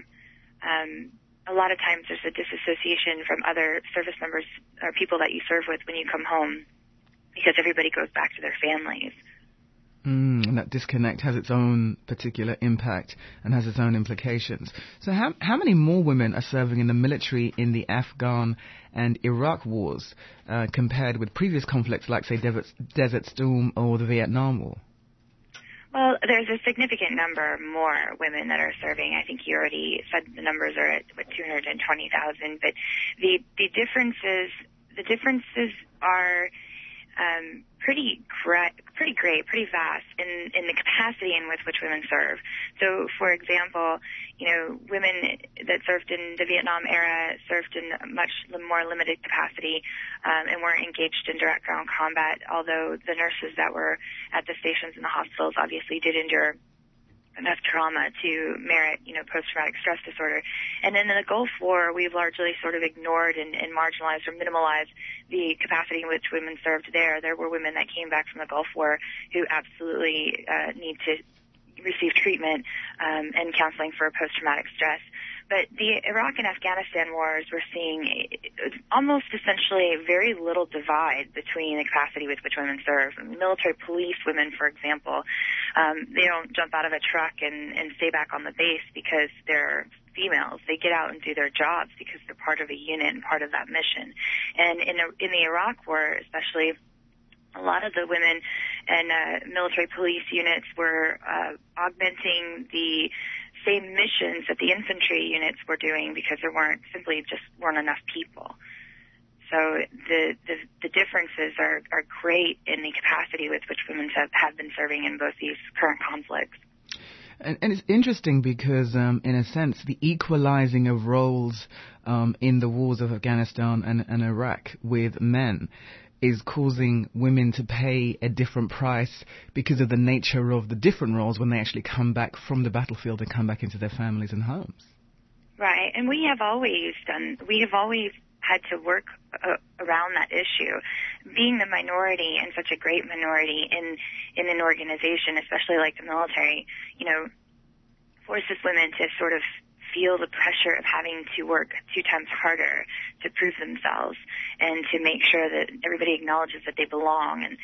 A lot of times there's a disassociation from other service members or people that you serve with when you come home because everybody goes back to their families. And that disconnect has its own particular impact and has its own implications. So how many more women are serving in the military in the Afghan and Iraq wars compared with previous conflicts like, say, Desert Storm or the Vietnam War? Well, there's a significant number more women that are serving. I think you already said the numbers are at 220,000. But the differences are pretty great, pretty vast in the capacity in which women serve. So, for example, women that served in the Vietnam era served in a much more limited capacity and weren't engaged in direct ground combat, although the nurses that were at the stations and the hospitals obviously did endure enough trauma to merit, post-traumatic stress disorder. And then in the Gulf War, we've largely sort of ignored and marginalized or minimalized the capacity in which women served there. There were women that came back from the Gulf War who absolutely need to receive treatment and counseling for post-traumatic stress. But the Iraq and Afghanistan wars, we're seeing almost essentially a very little divide between the capacity with which women serve. Military police women, for example, they don't jump out of a truck and stay back on the base because they're females. They get out and do their jobs because they're part of a unit and part of that mission. And in the Iraq war, especially, a lot of the women and military police units were augmenting the same missions that the infantry units were doing because there weren't enough people. So the differences are great in the capacity with which women have been serving in both these current conflicts. And it's interesting because, in a sense, the equalizing of roles in the wars of Afghanistan and Iraq with men is causing women to pay a different price because of the nature of the different roles when they actually come back from the battlefield and come back into their families and homes. Right, and we have always had to work around that issue. Being the minority and such a great minority in an organization, especially like the military, forces women to sort of feel the pressure of having to work 2 times harder to prove themselves and to make sure that everybody acknowledges that they belong. And,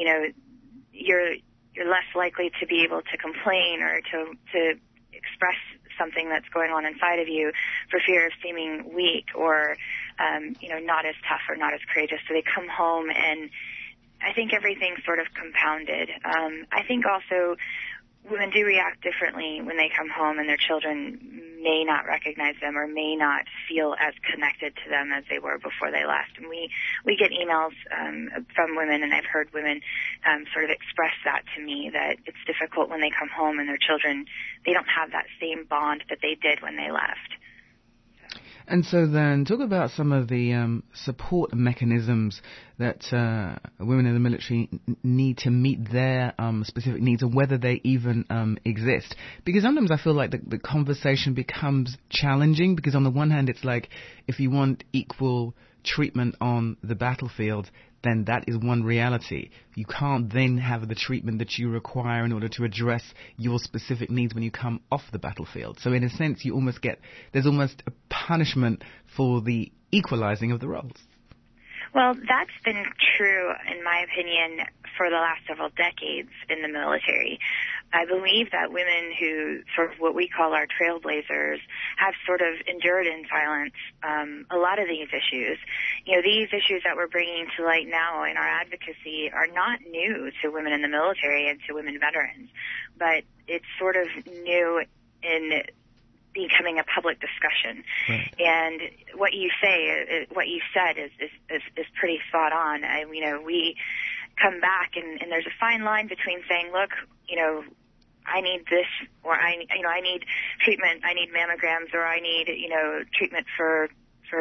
you're less likely to be able to complain or to express something that's going on inside of you for fear of seeming weak or, not as tough or not as courageous. So they come home, and I think everything's sort of compounded. I think also women do react differently when they come home and their children may not recognize them or may not feel as connected to them as they were before they left. And we get emails from women, and I've heard women sort of express that to me, that it's difficult when they come home and their children, they don't have that same bond that they did when they left. And so then, talk about some of the support mechanisms that women in the military need to meet their specific needs, or whether they even exist. Because sometimes I feel like the conversation becomes challenging, because on the one hand, it's like, if you want equal treatment on the battlefield, then that is one reality. You can't then have the treatment that you require in order to address your specific needs when you come off the battlefield. So in a sense, there's almost a punishment for the equalizing of the roles. Well, that's been true, in my opinion, for the last several decades in the military. I believe that women who sort of what we call our trailblazers have sort of endured in silence a lot of these issues. These issues that we're bringing to light now in our advocacy are not new to women in the military and to women veterans, but it's sort of new in becoming a public discussion. Right. And what you said is pretty spot on. We come back and there's a fine line between saying, look, I need this, or I need treatment, I need mammograms, or I need, treatment for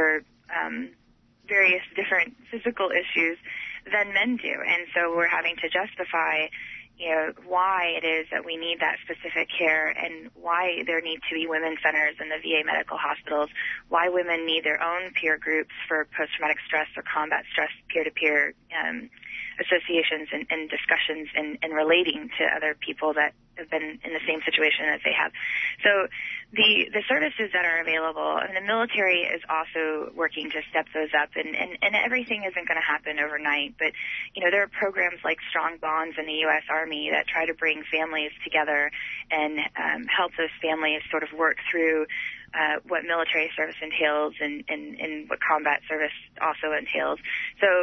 various different physical issues than men do. And so we're having to justify why it is that we need that specific care, and why there need to be women's centers in the VA medical hospitals, why women need their own peer groups for post-traumatic stress or combat stress peer-to-peer associations and discussions and relating to other people that have been in the same situation as they have. So the services that are available, and the military is also working to step those up, and everything isn't going to happen overnight, but there are programs like Strong Bonds in the U.S. Army that try to bring families together and help those families sort of work through what military service entails and what combat service also entails. So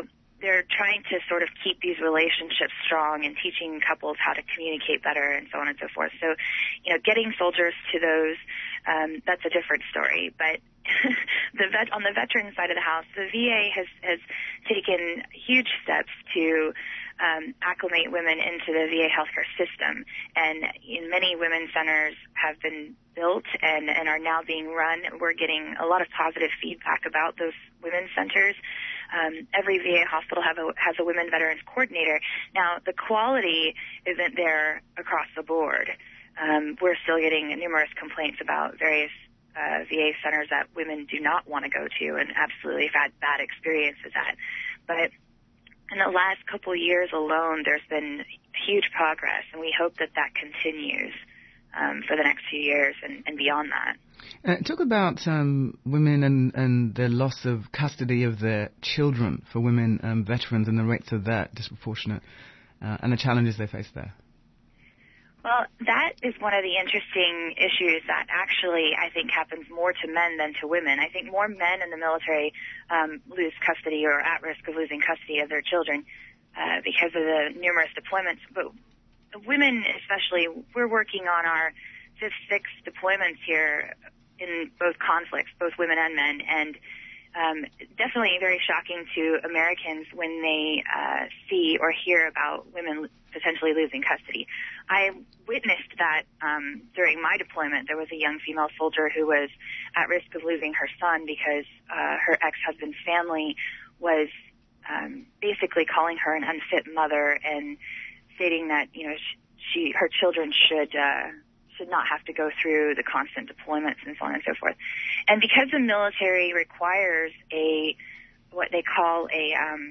they're trying to sort of keep these relationships strong and teaching couples how to communicate better and so on and so forth. So, getting soldiers to those, that's a different story. But on the veteran side of the house, the VA has taken huge steps to acclimate women into the VA healthcare system, and many women's centers have been built and are now being run. We're getting a lot of positive feedback about those women's centers. Every VA hospital has a women veterans coordinator. Now, the quality isn't there across the board. We're still getting numerous complaints about various VA centers that women do not want to go to and absolutely have had bad experiences at. But in the last couple of years alone, there's been huge progress, and we hope that continues for the next few years and beyond that. Talk about women and the loss of custody of their children for women veterans and the rates of that disproportionate and the challenges they face there. Well, that is one of the interesting issues that actually I think happens more to men than to women. I think more men in the military lose custody or at risk of losing custody of their children because of the numerous deployments. But women especially, we're working on our 5th, 6th deployments here in both conflicts, both women and men, and definitely very shocking to Americans when they see or hear about women potentially losing custody. I witnessed that during my deployment. There was a young female soldier who was at risk of losing her son because her ex-husband's family was basically calling her an unfit mother and stating that her children should not have to go through the constant deployments and so on and so forth. And because the military requires what they call a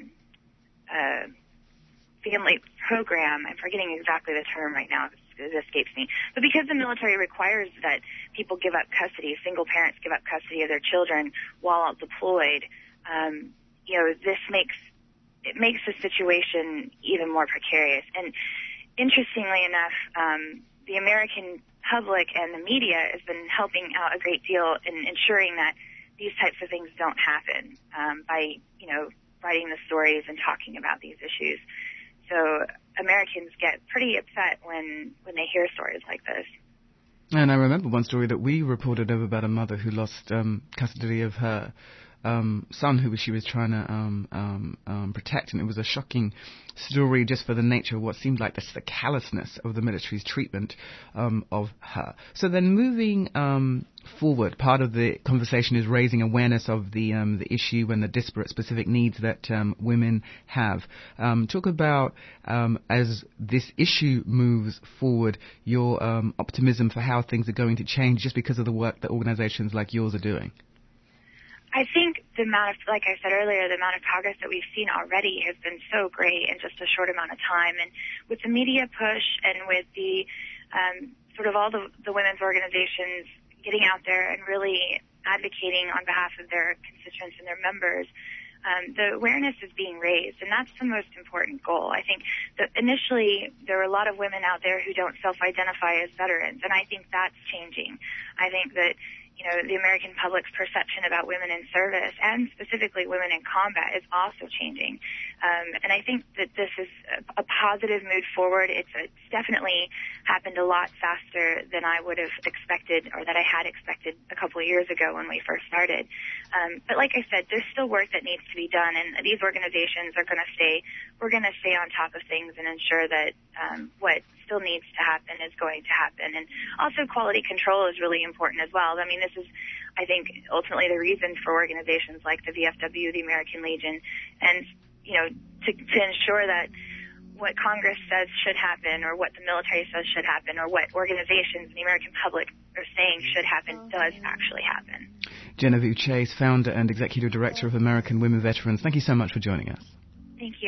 family program, I'm forgetting exactly the term right now, it escapes me, but because the military requires that people give up custody, single parents give up custody of their children while out deployed, this makes the situation even more precarious. And interestingly enough, the American public and the media has been helping out a great deal in ensuring that these types of things don't happen by, writing the stories and talking about these issues. So Americans get pretty upset when they hear stories like this. And I remember one story that we reported about a mother who lost custody of her son who she was trying to protect, and it was a shocking story just for the nature of what seemed like the callousness of the military's treatment of her. So then moving forward, part of the conversation is raising awareness of the issue and the disparate specific needs that women have. Talk about, as this issue moves forward, your optimism for how things are going to change just because of the work that organizations like yours are doing. I think like I said earlier, the amount of progress that we've seen already has been so great in just a short amount of time. And with the media push and with the sort of all the women's organizations getting out there and really advocating on behalf of their constituents and their members, the awareness is being raised, and that's the most important goal. I think that initially there were a lot of women out there who don't self-identify as veterans, and I think that's changing. I think that the American public's perception about women in service and specifically women in combat is also changing. And I think that this is a positive move forward. It's definitely happened a lot faster than I would have expected or that I had expected a couple of years ago when we first started. But like I said, there's still work that needs to be done, and these organizations we're going to stay on top of things and ensure that what still needs to happen is going to happen. And also quality control is really important as well. I mean, this is, I think, ultimately the reason for organizations like the VFW, the American Legion, and, to ensure that what Congress says should happen or what the military says should happen or what organizations in the American public are saying should happen does actually happen. Genevieve Chase, founder and executive director of American Women Veterans, thank you so much for joining us. Thank you.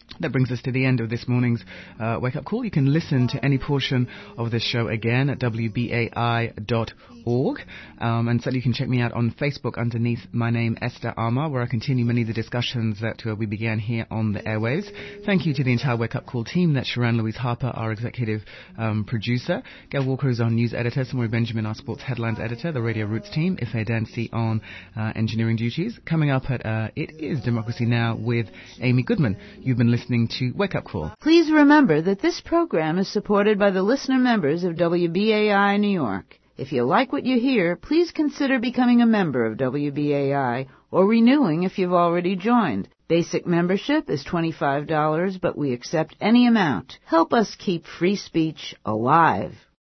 That brings us to the end of this morning's Wake Up Call. You can listen to any portion of this show again at wbai.org. And certainly you can check me out on Facebook underneath my name, Esther Armah, where I continue many of the discussions that we began here on the airwaves. Thank you to the entire Wake Up Call team. That's Sharon Louise Harper, our executive producer. Gail Walker is our news editor. Samoy Benjamin, our sports headlines editor. The Radio Roots team, Ife Dancy on engineering duties. Coming up at It Is Democracy Now! With Amy Goodman. You've been listening to Wake Up Call. Please remember that this program is supported by the listener members of WBAI New York. If you like what you hear, please consider becoming a member of WBAI or renewing if you've already joined. Basic membership is $25, but we accept any amount. Help us keep free speech alive.